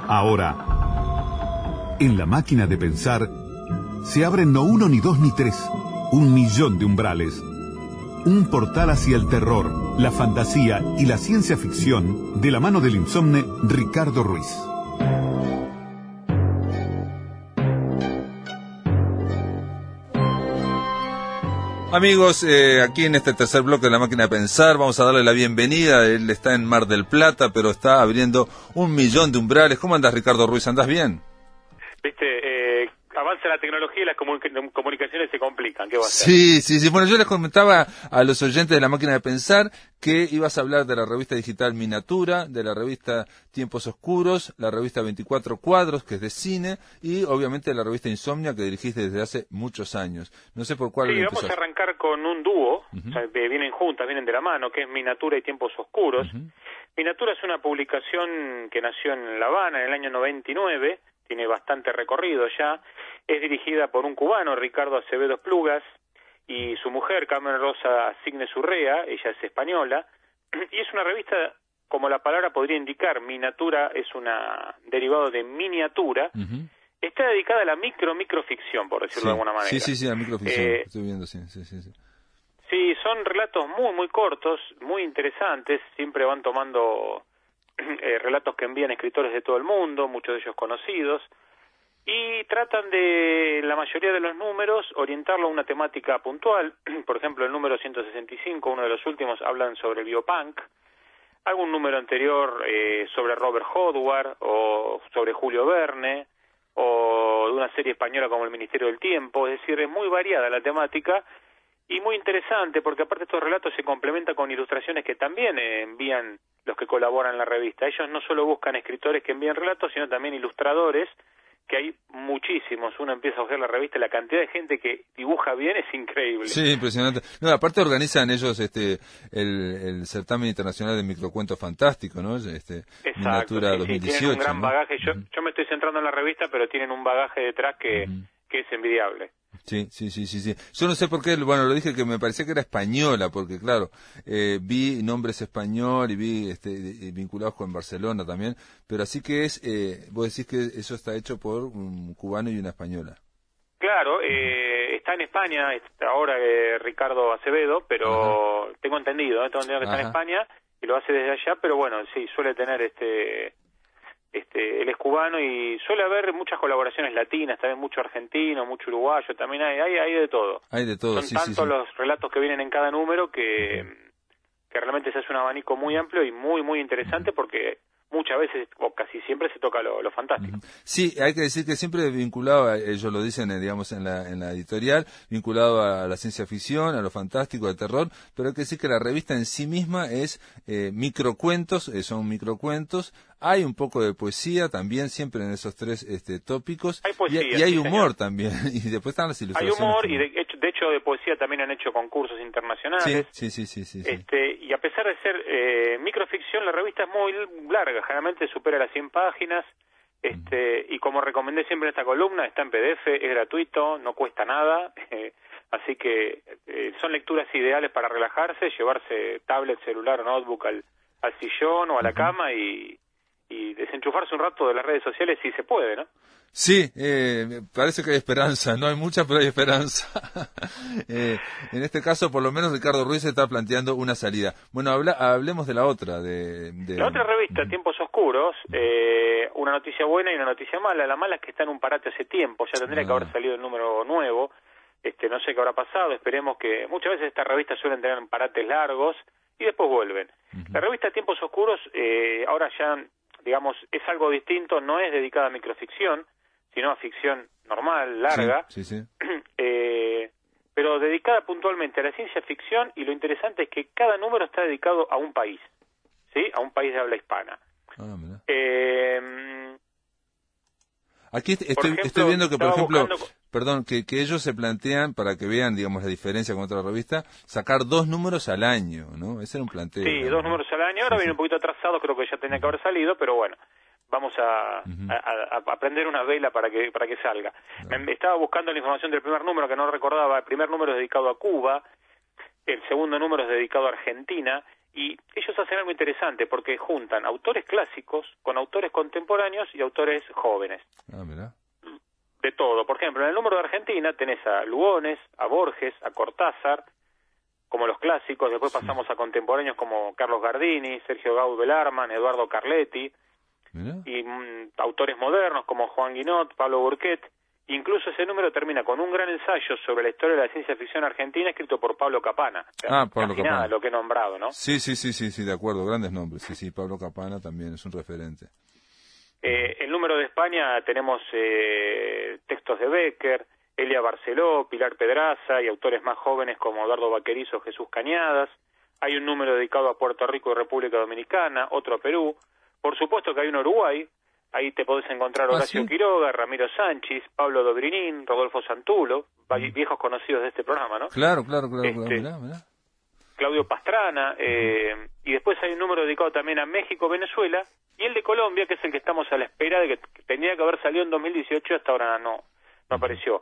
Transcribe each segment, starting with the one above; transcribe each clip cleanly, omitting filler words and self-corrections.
Ahora, en la máquina de pensar, se abren no uno, ni dos, ni tres, 1.000.000 de umbrales. Un portal hacia el terror, la fantasía y la ciencia ficción, de la mano del insomne Ricardo Ruiz. Amigos, aquí en este tercer bloque de la máquina de pensar vamos a darle la bienvenida. Él está en Mar del Plata, pero está abriendo 1.000.000 de umbrales. ¿Cómo andás, Ricardo Ruiz? ¿Andás bien? Viste, avanza la tecnología y las comunicaciones se complican. ¿Qué va a hacer? Sí. Bueno, yo les comentaba a los oyentes de la máquina de pensar que ibas a hablar de la revista digital Minatura, de la revista Tiempos Oscuros, la revista 24 Cuadros, que es de cine, y obviamente la revista Insomnia, que dirigís desde hace muchos años. No sé por cuál empezás. Vamos a arrancar con un dúo, o sea, vienen juntas, vienen de la mano, que es Minatura y Tiempos Oscuros. Minatura es una publicación que nació en La Habana en el año 99, tiene bastante recorrido ya, es dirigida por un cubano, Ricardo Acevedo Esplugas, y su mujer, Carmen Rosa Signes Urrea, ella es española, y es una revista, como la palabra podría indicar, Minatura es una derivado de miniatura, está dedicada a la microficción, por decirlo de alguna manera. Sí, a microficción, estoy viendo, sí. Sí, son relatos muy cortos, muy interesantes, siempre van tomando relatos que envían escritores de todo el mundo, muchos de ellos conocidos, y tratan de, la mayoría de los números, orientarlo a una temática puntual. Por ejemplo, el número 165, uno de los últimos, hablan sobre el biopunk, algún número anterior sobre Robert Howard, o sobre Julio Verne, o de una serie española como El Ministerio del Tiempo. Es decir, es muy variada la temática, y muy interesante, porque aparte estos relatos se complementan con ilustraciones que también envían los que colaboran en la revista. Ellos no solo buscan escritores que envíen relatos, sino también ilustradores, que hay muchísimos. Uno empieza a ver la revista, la cantidad de gente que dibuja bien es increíble. Sí, impresionante. No, aparte organizan ellos el certamen internacional de microcuentos fantásticos, ¿no? Minatura 2018. Sí, tienen un gran bagaje. ¿No? Yo me estoy centrando en la revista, pero tienen un bagaje detrás que es envidiable. Sí. Yo no sé por qué, bueno, lo dije que me parecía que era española, porque claro, vi nombres español y vi vinculados con Barcelona también, pero así que vos decís que eso está hecho por un cubano y una española. Claro, está en España ahora Ricardo Acevedo, pero tengo entendido que está en España y lo hace desde allá, pero bueno, sí, suele tener él es cubano y suele haber muchas colaboraciones latinas, también mucho argentino, mucho uruguayo, también hay de todo. Hay de todo, Son tantos los relatos que vienen en cada número que realmente se hace un abanico muy amplio y muy interesante, porque muchas veces, o casi siempre, se toca lo fantástico. Sí, hay que decir que siempre vinculado, ellos lo dicen, digamos, en la editorial, vinculado a la ciencia ficción, a lo fantástico, al terror, pero hay que decir que la revista en sí misma es microcuentos, son microcuentos, hay un poco de poesía también, siempre en esos tres tópicos, hay poesía, y hay humor señor. también, y después están las ilustraciones. Hay humor, y de hecho de poesía también han hecho concursos internacionales. Sí. Y a pesar de ser microficción, la revista es muy larga, generalmente supera las 100 páginas, y como recomendé siempre en esta columna, está en PDF, es gratuito, no cuesta nada, así que son lecturas ideales para relajarse, llevarse tablet, celular o notebook al sillón o a la cama y desenchufarse un rato de las redes sociales si se puede, ¿no? Sí, parece que hay esperanza, no hay mucha, pero hay esperanza. En este caso, por lo menos, Ricardo Ruiz está planteando una salida. Bueno, hablemos de la otra. La otra revista, Tiempos Oscuros, una noticia buena y una noticia mala. La mala es que está en un parate hace tiempo, ya tendría que haber salido el número nuevo. No sé qué habrá pasado, esperemos que... Muchas veces estas revistas suelen tener parates largos y después vuelven. La revista Tiempos Oscuros, ahora ya, digamos, es algo distinto, no es dedicada a microficción, sino a ficción normal, larga, sí. Pero dedicada puntualmente a la ciencia ficción, y lo interesante es que cada número está dedicado a un país, ¿sí? A un país de habla hispana. Aquí estoy viendo que, por ejemplo, que ellos se plantean, para que vean, digamos, la diferencia con otra revista, sacar 2 números al año, ¿no? Ese era un planteo. Sí, 2 números al año, ahora viene un poquito atrasado, creo que ya tenía que haber salido, pero bueno. Vamos a prender una vela para que salga. Estaba buscando la información del primer número, que no recordaba. El primer número es dedicado a Cuba, El segundo número es dedicado a Argentina, y ellos hacen algo interesante porque juntan autores clásicos con autores contemporáneos y autores jóvenes. Ah, mirá. De todo. Por ejemplo, en el número de Argentina tenés a Lugones, a Borges, a Cortázar, como los clásicos. Después pasamos a contemporáneos como Carlos Gardini, Sergio Gaud Belarman, Eduardo Carletti. Mirá. Y autores modernos como Juan Guinot, Pablo Bourquet. Incluso ese número termina con un gran ensayo sobre la historia de la ciencia ficción argentina escrito por Pablo Capana. Pablo Capana. Nada, lo que he nombrado, ¿no? Sí, de acuerdo, grandes nombres. Sí, Pablo Capana también es un referente. El número de España tenemos textos de Bécquer, Elia Barceló, Pilar Pedraza y autores más jóvenes como Eduardo Vaquerizo, Jesús Cañadas. Hay un número dedicado a Puerto Rico y República Dominicana, otro a Perú. Por supuesto que hay uno a Uruguay. Ahí te podés encontrar Horacio ¿sí? Quiroga, Ramiro Sánchez, Pablo Dobrinín, Rodolfo Santulo, viejos conocidos de este programa, ¿no? Claro. Mirá. Claudio Pastrana, y después hay un número dedicado también a México, Venezuela, y el de Colombia, que es el que estamos a la espera de que tenía que haber salido en 2018, hasta ahora no apareció.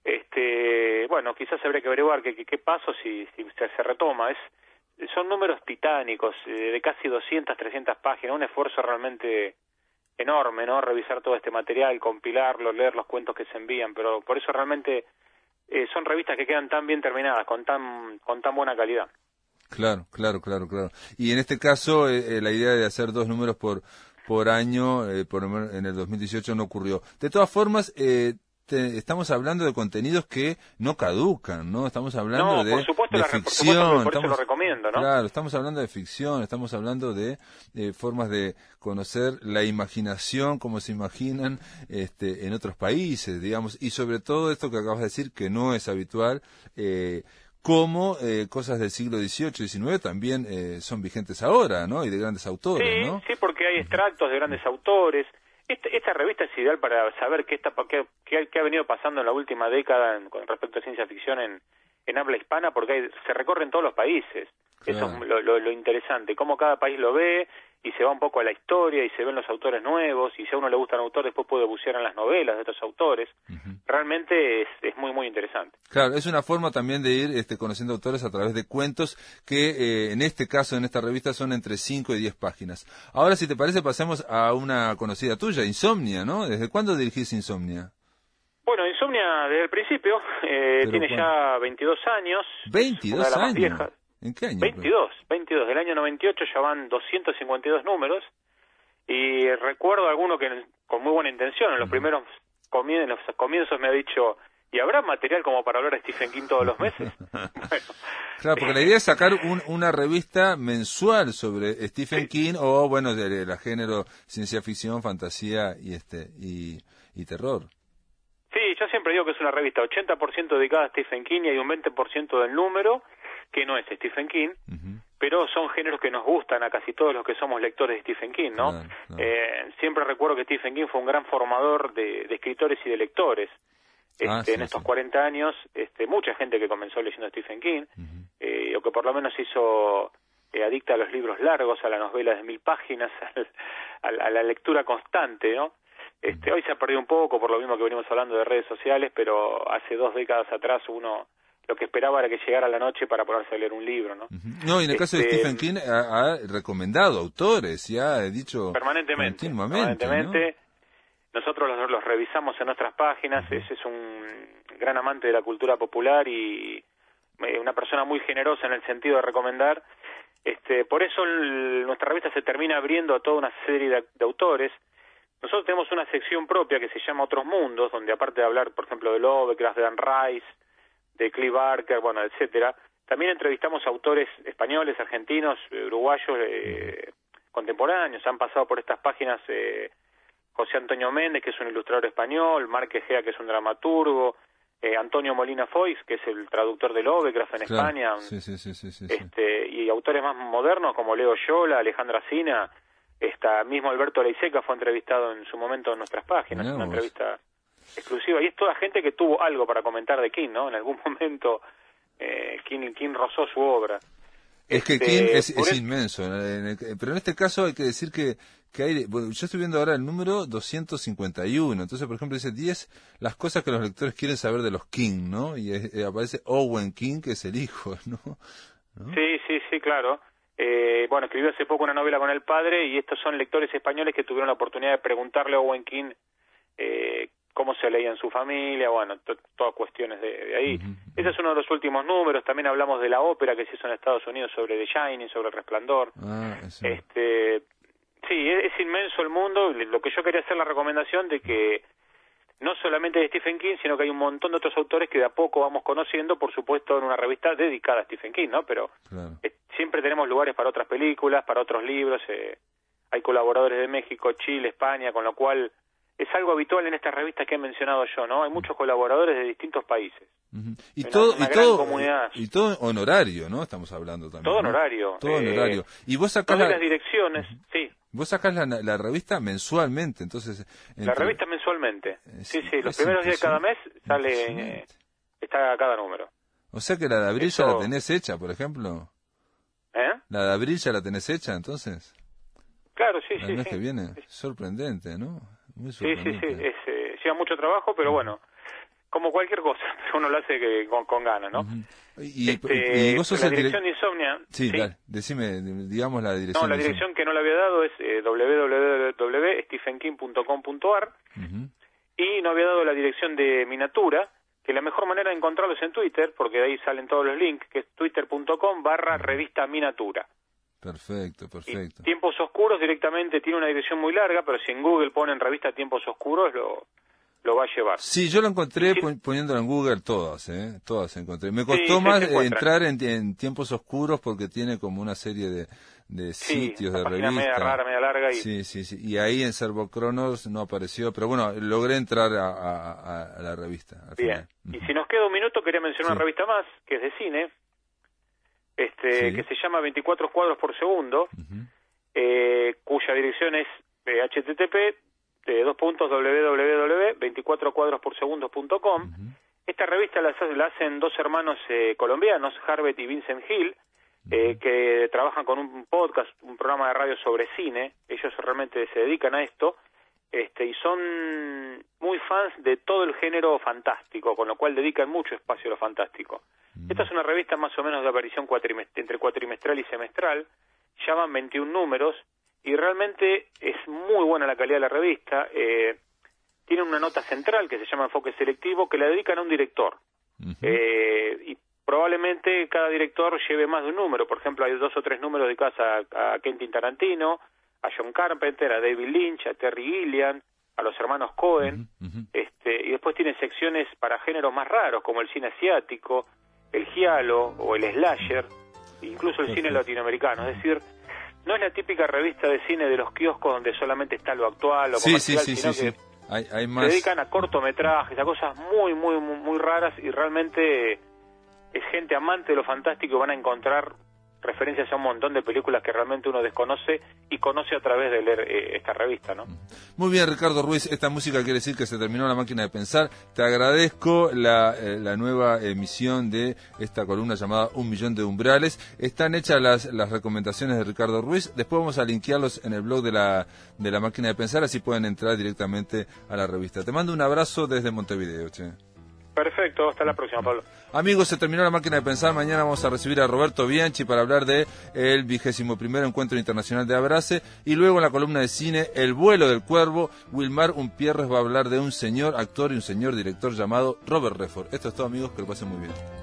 Bueno, quizás habría que averiguar qué pasó si se retoma. Son números titánicos, de casi 200, 300 páginas, un esfuerzo realmente enorme, ¿no? Revisar todo este material, compilarlo, leer los cuentos que se envían, pero por eso realmente son revistas que quedan tan bien terminadas, con tan buena calidad. Claro. Y en este caso, la idea de hacer 2 números por año, en el 2018 no ocurrió. De todas formas, estamos hablando de contenidos que no caducan, ¿no? Estamos hablando de ficción. Por eso lo recomiendo, ¿no? Claro, estamos hablando de ficción, estamos hablando de formas de conocer la imaginación, como se imaginan en otros países, digamos, y sobre todo esto que acabas de decir, que no es habitual, como cosas del siglo XVIII, XIX también son vigentes ahora, ¿no? Y de grandes autores, ¿no? Sí, porque hay extractos de grandes autores. Esta revista es ideal para saber qué ha venido pasando en la última década con respecto a ciencia ficción en habla hispana, porque se recorren todos los países. Claro. Eso es lo interesante, cómo cada país lo ve y se va un poco a la historia y se ven los autores nuevos, y si a uno le gusta un autor después puede bucear en las novelas de estos autores. Realmente es muy, muy interesante. Claro, es una forma también de ir conociendo autores a través de cuentos que en este caso, en esta revista, son entre 5 y 10 páginas. Ahora, si te parece, pasemos a una conocida tuya, Insomnia, ¿no? ¿Desde cuándo dirigís Insomnia? Bueno, Insomnia desde el principio, tiene ya 22 años. ¿22 años? Viejas. ¿En qué año? 22, del año 98 ya van 252 números, y recuerdo alguno que con muy buena intención, en los primeros comienzos me ha dicho, ¿y habrá material como para hablar de Stephen King todos los meses? Bueno, claro, porque la idea es sacar una revista mensual sobre Stephen King, o bueno, de la género ciencia ficción, fantasía y terror. Sí, yo siempre digo que es una revista 80% dedicada a Stephen King, y hay un 20% del número que no es Stephen King, pero son géneros que nos gustan a casi todos los que somos lectores de Stephen King, ¿no? Claro. Siempre recuerdo que Stephen King fue un gran formador de escritores y de lectores. En estos 40 años, mucha gente que comenzó leyendo Stephen King, o que por lo menos se hizo adicta a los libros largos, a la novela de 1000 páginas, a la lectura constante, ¿no? Hoy se ha perdido un poco por lo mismo que venimos hablando de redes sociales, pero hace 2 décadas atrás uno lo que esperaba era que llegara la noche para ponerse a leer un libro, ¿no? No, y en el caso de Stephen King ha recomendado autores y ha dicho permanentemente. ¿no? Nosotros los revisamos en nuestras páginas. Ese es un gran amante de la cultura popular y una persona muy generosa en el sentido de recomendar. Por eso nuestra revista se termina abriendo a toda una serie de autores. Nosotros tenemos una sección propia que se llama Otros Mundos, donde aparte de hablar, por ejemplo, de Lovecraft, de Anne Rice, de Clive Barker, bueno, etcétera, también entrevistamos a autores españoles, argentinos, uruguayos, contemporáneos. Han pasado por estas páginas José Antonio Méndez, que es un ilustrador español, Marc Egea, que es un dramaturgo, Antonio Molina Foix, que es el traductor de Lovecraft en España, sí. Y autores más modernos como Leo Yola, Alejandra Sina, mismo Alberto Leiseca fue entrevistado en su momento en nuestras páginas, una entrevista exclusiva, y es toda gente que tuvo algo para comentar de King, ¿no? En algún momento King rozó su obra. Es que King es inmenso, pero en este caso hay que decir que hay, bueno, yo estoy viendo ahora el número 251, entonces por ejemplo dice 10 las cosas que los lectores quieren saber de los King, ¿no? Y aparece Owen King, que es el hijo, ¿no? ¿no? Sí, claro. Bueno, escribió hace poco una novela con el padre y estos son lectores españoles que tuvieron la oportunidad de preguntarle a Owen King cómo se leía en su familia, bueno, todas cuestiones de ahí. Ese es uno de los últimos números. También hablamos de la ópera que se hizo en Estados Unidos sobre The Shining, sobre El Resplandor. Sí. Sí, es inmenso el mundo. Lo que yo quería hacer la recomendación de que no solamente de Stephen King, sino que hay un montón de otros autores que de a poco vamos conociendo, por supuesto en una revista dedicada a Stephen King, ¿no? Pero claro, siempre tenemos lugares para otras películas, para otros libros. Hay colaboradores de México, Chile, España, con lo cual es algo habitual en estas revistas que he mencionado yo, ¿no? Hay muchos colaboradores de distintos países. Y Una todo, gran comunidad. y todo honorario, ¿no? Estamos hablando también. Todo ¿no? honorario. Todo honorario. Y vos sacás todas las direcciones, sí. Vos sacás la revista mensualmente, entonces... La revista mensualmente. Sí, los primeros días de cada mes sale, está cada número. O sea que la de abril ya la tenés hecha, por ejemplo. ¿La de abril ya la tenés hecha, entonces? Claro, sí. El mes que viene. Sorprendente, ¿no? Muy sorprendente. Sí. Lleva mucho trabajo, pero bueno, como cualquier cosa, uno lo hace con ganas, ¿no? Y vos sos la dirección de Insomnia... Sí, dale, decime, digamos la dirección. No, la dirección que no le había dado es www.stephenking.com.ar y no había dado la dirección de Minatura, que la mejor manera de encontrarlos es en Twitter, porque de ahí salen todos los links, que es twitter.com/revista Minatura. Perfecto. Y Tiempos Oscuros directamente tiene una dirección muy larga, pero si en Google ponen revista Tiempos Oscuros, lo va a llevar. Sí, yo lo encontré poniéndolo en Google todas encontré. Me costó más entrar en Tiempos Oscuros porque tiene como una serie de sitios, de revistas. Media larga. Sí. Y ahí en Servocronos no apareció, pero bueno, logré entrar a la revista. Bien. Y si nos queda un minuto, quería mencionar una revista más, que es de cine, que se llama 24 cuadros por segundo, cuya dirección es http://www.24cuadrosporsegundo.com. Esta revista la hacen dos hermanos colombianos, Harvey y Vincent Hill, que trabajan con un podcast, un programa de radio sobre cine. Ellos realmente se dedican a esto, y son muy fans de todo el género fantástico, con lo cual dedican mucho espacio a lo fantástico. Esta es una revista más o menos de aparición entre cuatrimestral y semestral, llaman 21 números, y realmente es muy buena la calidad de la revista. Tiene una nota central que se llama Enfoque Selectivo, que la dedican a un director. Y probablemente cada director lleve más de un número. Por ejemplo, hay 2 o 3 números dedicados a Quentin Tarantino, a John Carpenter, a David Lynch, a Terry Gilliam, a los hermanos Coen. Y después tiene secciones para géneros más raros, como el cine asiático, el giallo o el slasher, incluso el cine latinoamericano. Es decir, no es la típica revista de cine de los kioscos donde solamente está lo actual o comercial, sino que hay más... se dedican a cortometrajes, a cosas muy raras, y realmente es gente amante de lo fantástico y van a encontrar referencias a un montón de películas que realmente uno desconoce y conoce a través de leer esta revista, ¿no? Muy bien, Ricardo Ruiz, esta música quiere decir que se terminó La Máquina de Pensar. Te agradezco la nueva emisión de esta columna llamada 1.000.000 de umbrales. Están hechas las recomendaciones de Ricardo Ruiz. Después vamos a linkearlos en el blog de la Máquina de Pensar, así pueden entrar directamente a la revista. Te mando un abrazo desde Montevideo, che. Perfecto, hasta la próxima, Pablo. Amigos, se terminó La Máquina de Pensar. Mañana vamos a recibir a Roberto Bianchi para hablar de el 21º Encuentro Internacional de Abrace, y luego en la columna de cine El vuelo del cuervo, Wilmar Umpierres va a hablar de un señor actor y un señor director llamado Robert Redford. Esto es todo, amigos, que lo pasen muy bien.